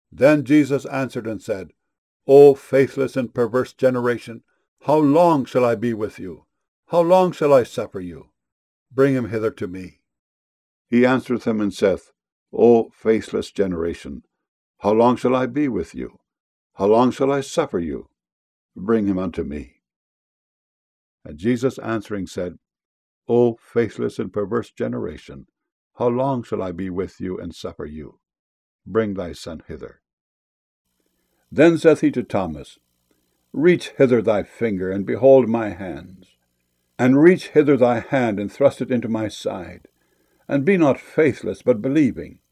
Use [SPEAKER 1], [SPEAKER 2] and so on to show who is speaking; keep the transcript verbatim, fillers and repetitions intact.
[SPEAKER 1] Then Jesus answered and said, O faithless and perverse generation, how long shall I be with you? How long shall I suffer you? Bring him hither to me. He answereth him and saith, O faithless generation, how long shall I be with you? How long shall I suffer you? Bring him unto me. And Jesus answering said, O faithless and perverse generation, how long shall I be with you and suffer you? Bring thy son hither. Then saith he to Thomas, Reach hither thy finger, and behold my hands. And reach hither thy hand, and thrust it into my side. And be not faithless, but believing.